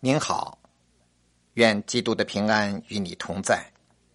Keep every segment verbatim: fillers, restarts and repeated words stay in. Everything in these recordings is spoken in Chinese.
您好，愿基督的平安与你同在。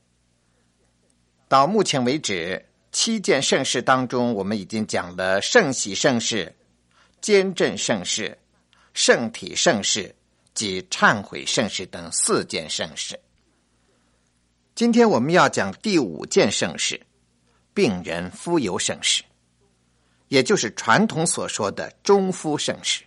到目前为止，七件圣事当中，我们已经讲了圣喜圣事、坚振圣事、圣体圣事及忏悔圣事等四件圣事。今天我们要讲第五件圣事，病人傅油圣事，也就是传统所说的中敷圣事。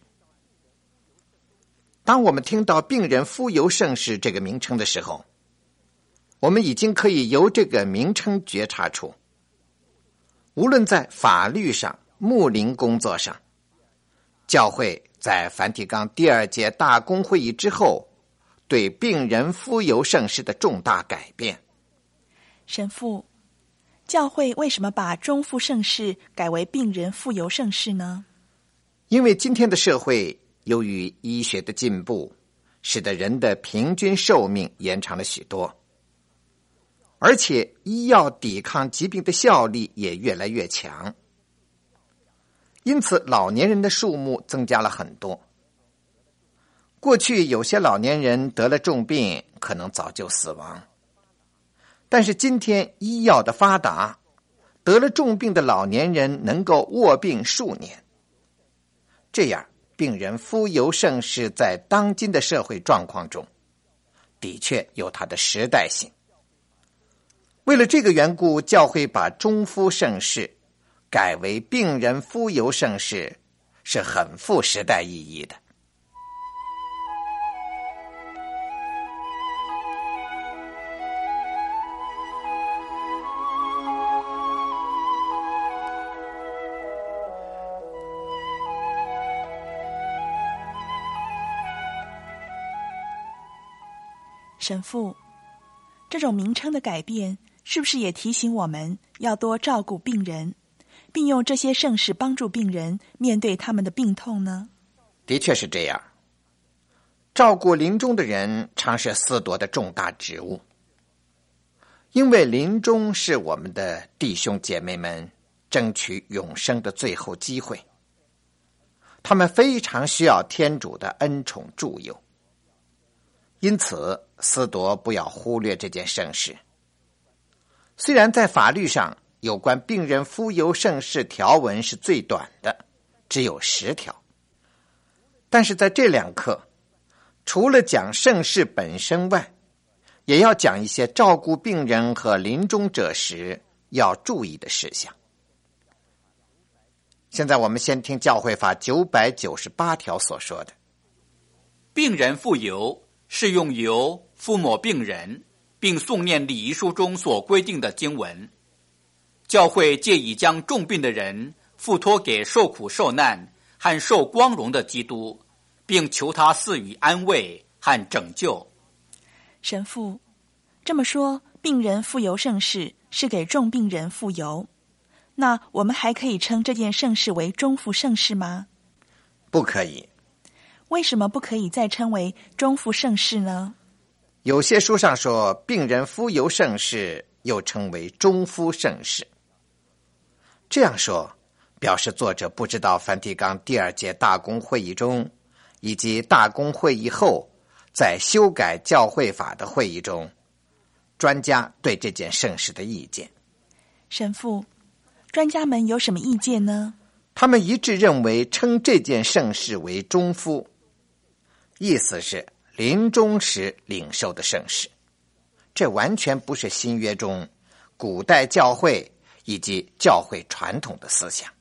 当我们听到病人傅油圣事这个名称的时候，我们已经可以由这个名称觉察出，无论在法律上、牧灵工作上，教会在梵蒂冈第二届大公会议之后，对病人傅油圣事的重大改变。 神父，教会为什么把中敷圣事改为病人傅油圣事呢？ 因为今天的社会由于医学的进步，使得人的平均寿命延长了许多，而且医药抵抗疾病的效力也越来越强，因此老年人的数目增加了很多。过去有些老年人得了重病，可能早就死亡，但是今天医药的发达，得了重病的老年人能够卧病数年，这样病人傅油圣事在当今的社会状况中的确有它的时代性。为了这个缘故，教会把中敷圣事改为病人傅油圣事，是很富时代意义的。 神父，这种名称的改变是不是也提醒我们要多照顾病人，并用这些圣事帮助病人面对他们的病痛呢？ 的确是这样。照顾临终的人常是司铎的重大职务，因为临终是我们的弟兄姐妹们争取永生的最后机会，他们非常需要天主的恩宠助佑，因此司铎不要忽略这件圣事。虽然在法律上有关病人傅油圣事条文是最短的，只有十条，但是在这两课，除了讲圣事本身外，也要讲一些照顾病人和临终者时要注意的事项。现在我们先听教会法九百九十八条所说的， 病人傅油是用油敷抹病人，并诵念礼仪书中所规定的经文。教会借以将重病的人付托给受苦受难和受光荣的基督，并求他赐予安慰和拯救。 神父，这么说，病人傅油圣事是给重病人傅油，那我们还可以称这件圣事为中敷圣事吗？ 不可以。 为什么不可以再称为中敷圣事呢？ 有些书上说病人傅油圣事又称为中敷圣事，这样说表示作者不知道梵蒂冈第二届大公会议中以及大公会议后在修改教会法的会议中，专家对这件圣事的意见。 神父，专家们有什么意见呢？ 他们一致认为称这件圣事为中敷，意思是临终时领受的圣事，这完全不是新约中古代教会以及教会传统的思想。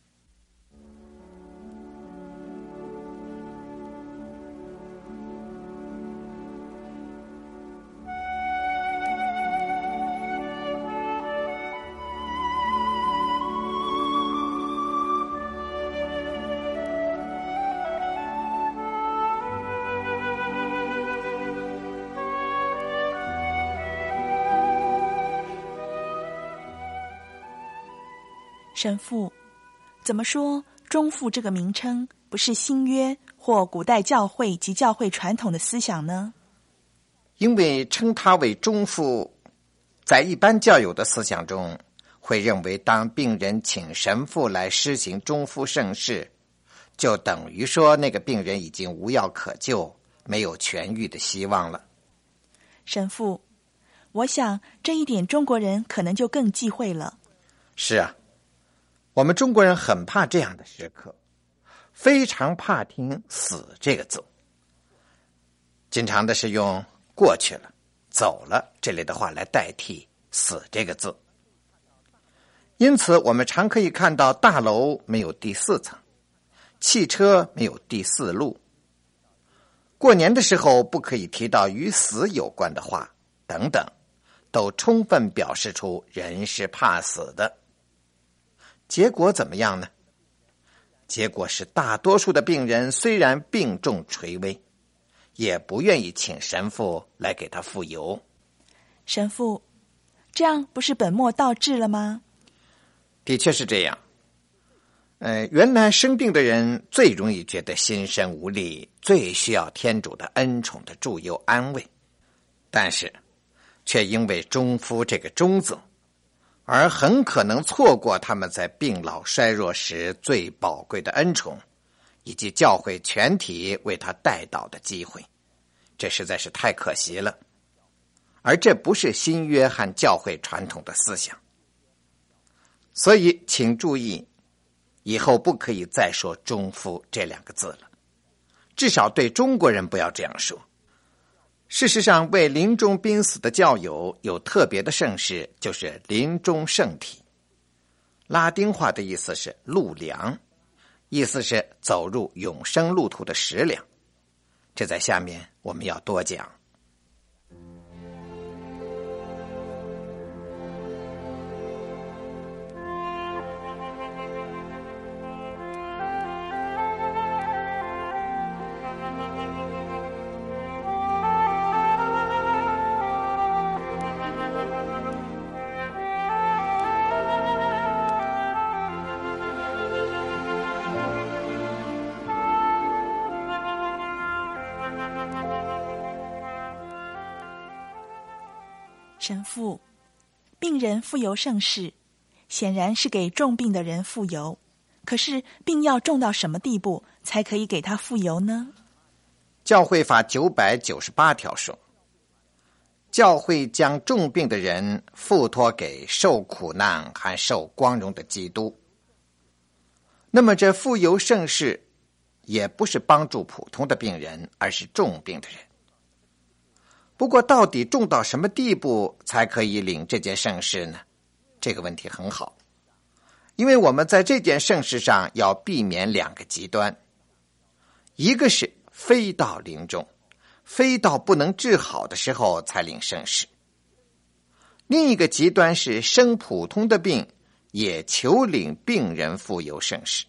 神父，怎么说中敷这个名称不是新约或古代教会及教会传统的思想呢？ 因为称它为中敷，在一般教友的思想中，会认为当病人请神父来施行中敷圣事，就等于说那个病人已经无药可救， 没有痊愈的希望了。 神父，我想这一点中国人可能就更忌讳了。 是啊，我们中国人很怕这样的时刻，非常怕听死这个字，经常的是用过去了、走了这类的话来代替死这个字。因此我们常可以看到大楼没有第四层，汽车没有第四路。过年的时候不可以提到与死有关的话等等，都充分表示出人是怕死的。结果怎么样呢？结果是大多数的病人虽然病重垂危，也不愿意请神父来给他傅油。 神父，这样不是本末倒置了吗？ 的确是这样。呃，原来生病的人最容易觉得心身无力，最需要天主的恩宠的助佑安慰，但是却因为中夫这个中字，而很可能错过他们在病老衰弱时最宝贵的恩宠，以及教会全体为他代祷的机会，这实在是太可惜了。而这不是新约和教会传统的思想。所以请注意，以后不可以再说中夫这两个字了，至少对中国人不要这样说。事实上，为临终濒死的教友有特别的圣事，就是临终圣体。拉丁话的意思是路粮，意思是走入永生路途的食粮。这在下面我们要多讲。 神父，病人傅油圣事显然是给重病的人傅油，可是病要重到什么地步才可以给他傅油呢？ 教会法九百九十八条说，教会将重病的人付托给受苦难和受光荣的基督。那么这傅油圣事也不是帮助普通的病人，而是重病的人。不过到底重到什么地步才可以领这件圣事呢？这个问题很好，因为我们在这件圣事上要避免两个极端，一个是非到临终，非到不能治好的时候才领圣事；另一个极端是生普通的病，也求领病人傅油圣事。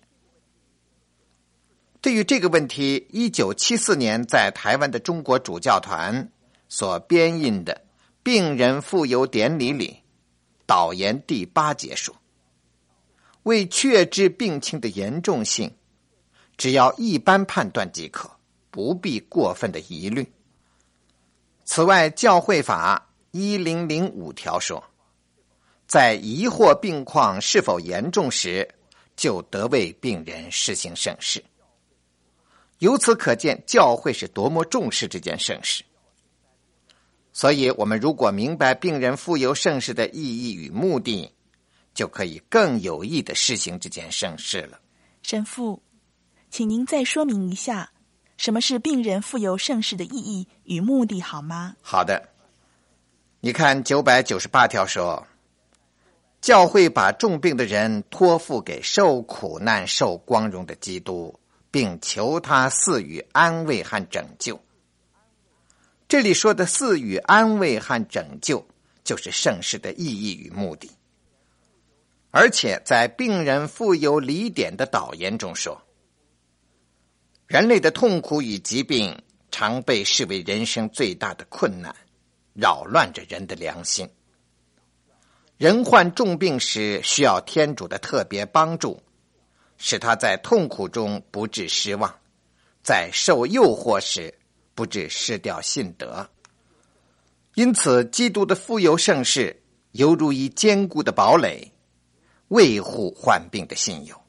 对于这个问题，一九七四年在台湾的中国主教团所编印的病人傅油典礼里，导言第八节说，为确知病情的严重性，只要一般判断即可，不必过分的疑虑。此外，教会法一零零五条说，在疑惑病况是否严重时，就得为病人施行圣事。由此可见，教会是多么重视这件圣事。所以我们如果明白病人傅油圣事的意义与目的，就可以更有益地施行这件圣事了。 神父，请您再说明一下，什么是病人傅油圣事的意义与目的好吗？ 好的，你看九百九十八条说，教会把重病的人托付给受苦难受光荣的基督，并求他赐予安慰和拯救。这里说的赐予安慰和拯救，就是圣事的意义与目的。而且在病人傅油礼典的导言中说，人类的痛苦与疾病常被视为人生最大的困难，扰乱着人的良心。人患重病时需要天主的特别帮助，使他在痛苦中不致失望，在受诱惑时不致失掉信德。因此基督的傅油圣事犹如一坚固的堡垒，维护患病的信友。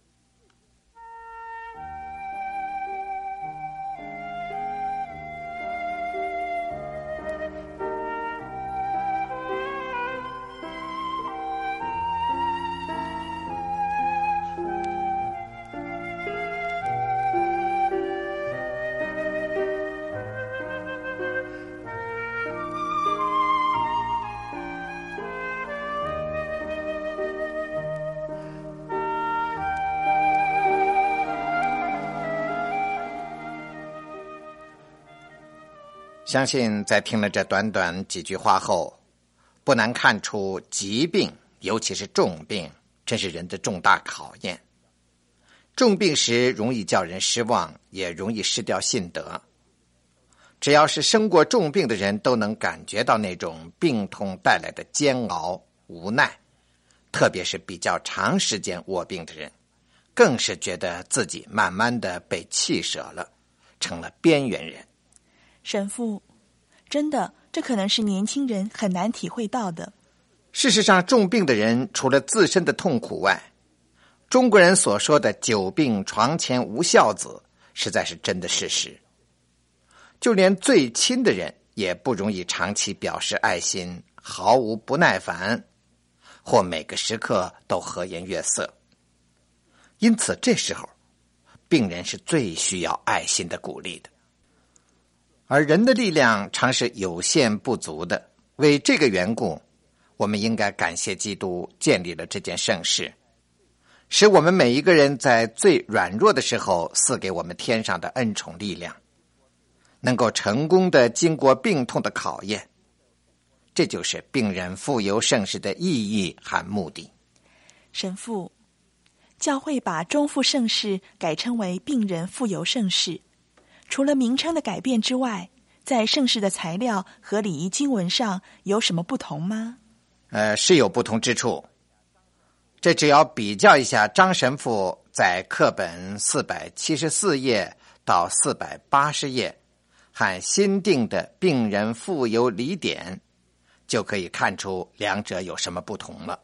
相信在听了这短短几句话后，不难看出疾病，尤其是重病，真是人的重大考验。重病时容易叫人失望，也容易失掉信德。只要是生过重病的人，都能感觉到那种病痛带来的煎熬、无奈，特别是比较长时间卧病的人，更是觉得自己慢慢的被气舍了，成了边缘人。 神父，真的，这可能是年轻人很难体会到的。 事实上，重病的人除了自身的痛苦外，中国人所说的久病床前无孝子，实在是真的事实。就连最亲的人也不容易长期表示爱心，毫无不耐烦，或每个时刻都和颜悦色。因此这时候病人是最需要爱心的鼓励的。而人的力量常是有限不足的，为这个缘故，我们应该感谢基督建立了这件盛事，使我们每一个人在最软弱的时候赐给我们天上的恩宠力量，能够成功的经过病痛的考验。这就是病人傅油盛世的意义和目的。 神父，教会把中复盛世改称为病人傅油盛世，除了名称的改变之外，在盛世的材料和礼仪经文上有什么不同吗？ 呃，是有不同之处。这只要比较一下张神父在课本四百七十四页到四百八十页和新订的病人傅油礼典，就可以看出两者有什么不同了。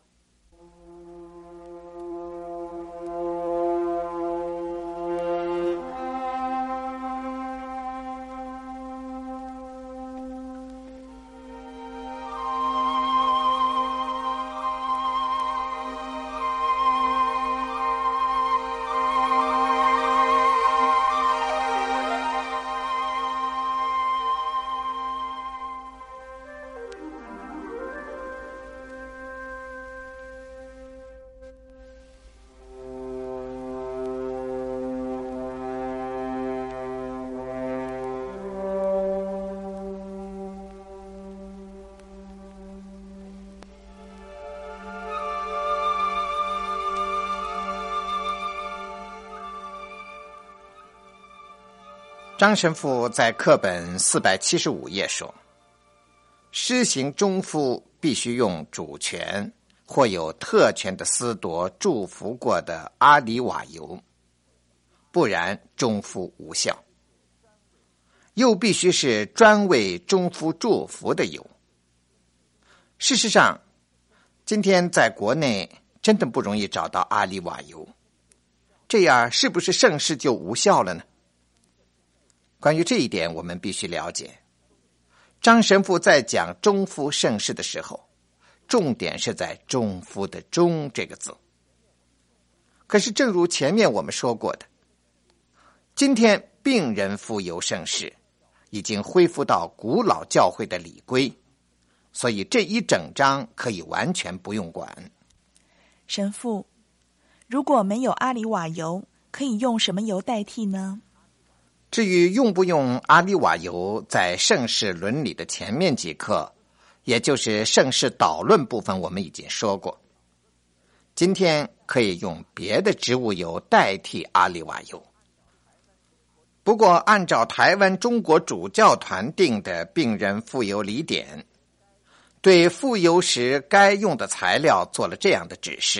张神父在课本四百七十五页说，施行中复必须用主权或有特权的司铎祝福过的阿里瓦油，不然中复无效。又必须是专为中复祝福的油。事实上，今天在国内真的不容易找到阿里瓦油，这样是不是盛世就无效了呢？关于这一点，我们必须了解，张神父在讲中复盛世的时候，重点是在中复的中这个字。可是正如前面我们说过的，今天病人傅油盛世已经恢复到古老教会的礼规，所以这一整章可以完全不用管。 神父，如果没有阿里瓦油，可以用什么油代替呢？ 至于用不用阿里瓦油，在盛世伦理的前面几课，也就是盛世导论部分，我们已经说过。今天可以用别的植物油代替阿里瓦油。不过按照台湾中国主教团定的病人傅油礼典，对傅油时该用的材料做了这样的指示：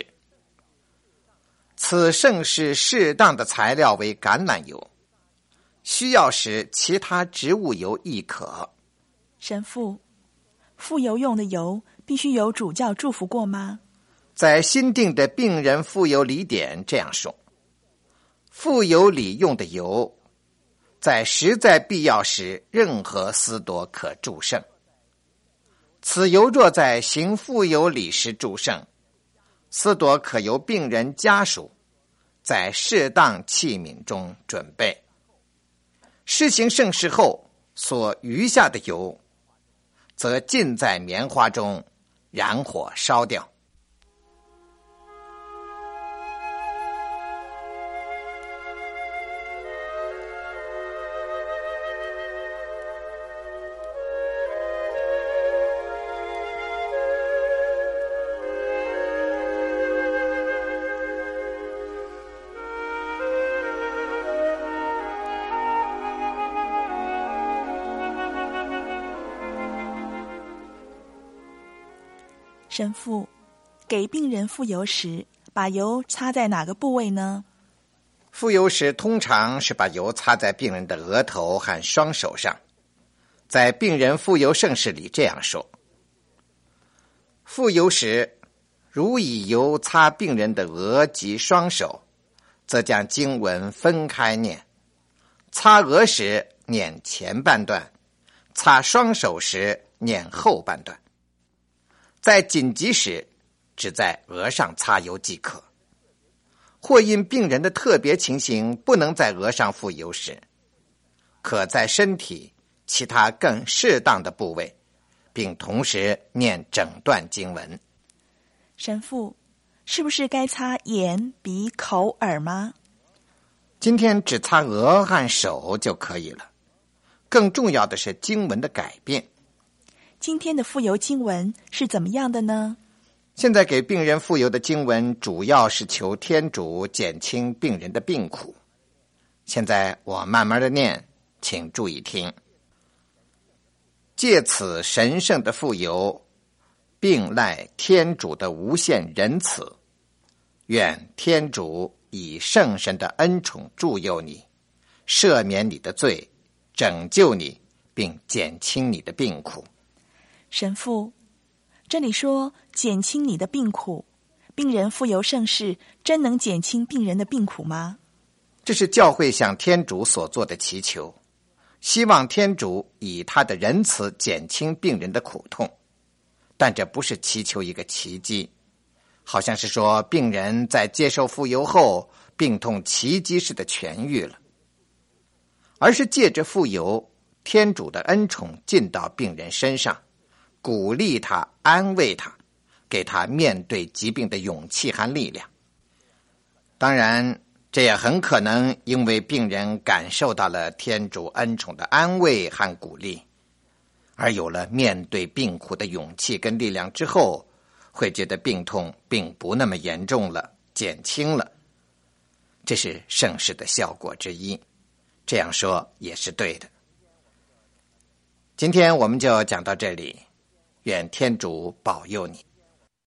此盛世适当的材料为橄榄油，需要时其他植物油亦可。 神父，傅油用的油必须有主教祝福过吗？ 在新定的病人傅油礼典这样说：傅油里用的油，在实在必要时，任何司铎可祝圣。此油若在行傅油礼时祝圣，司铎可由病人家属在适当器皿中准备。施行圣事后所余下的油，则浸在棉花中，燃火烧掉。 神父，给病人傅油时，把油擦在哪个部位呢？ 傅油时通常是把油擦在病人的额头和双手上。在病人傅油圣事里这样说：傅油时，如以油擦病人的额及双手，则将经文分开念。擦额时念前半段，擦双手时念后半段。在紧急时，只在额上擦油即可。或因病人的特别情形不能在额上傅油时，可在身体其他更适当的部位，并同时念整段经文。 神父，是不是该擦眼、鼻、口、耳吗？ 今天只擦额和手就可以了。更重要的是经文的改变。 今天的傅油经文是怎么样的呢？ 现在给病人傅油的经文主要是求天主减轻病人的病苦。现在我慢慢的念，请注意听。借此神圣的傅油，并赖天主的无限仁慈，愿天主以圣神的恩宠助佑你，赦免你的罪，拯救你，并减轻你的病苦。 神父，这里说减轻你的病苦，病人傅油圣事真能减轻病人的病苦吗？ 这是教会向天主所做的祈求，希望天主以他的仁慈减轻病人的苦痛。但这不是祈求一个奇迹，好像是说病人在接受傅油后，病痛奇迹式的痊愈了，而是借着傅油，天主的恩宠进到病人身上，鼓励他，安慰他，给他面对疾病的勇气和力量。当然，这也很可能因为病人感受到了天主恩宠的安慰和鼓励，而有了面对病苦的勇气跟力量之后，会觉得病痛并不那么严重了，减轻了。这是圣事的效果之一，这样说也是对的。今天我们就讲到这里，愿天主保佑你。